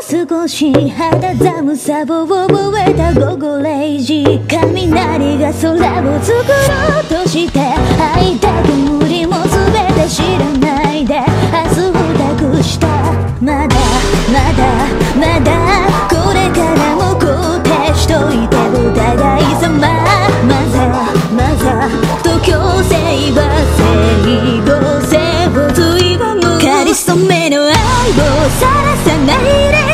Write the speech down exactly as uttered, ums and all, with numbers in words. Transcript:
少し肌寒さを覚えた午後れいじ、雷が空を作ろうとして、愛だ煙も全て知らないで明日を託した。まだまだまだこれからも肯定しといて、お互い様まざまざと強制は整合性をついばむ、かりそめの愛をさらさないで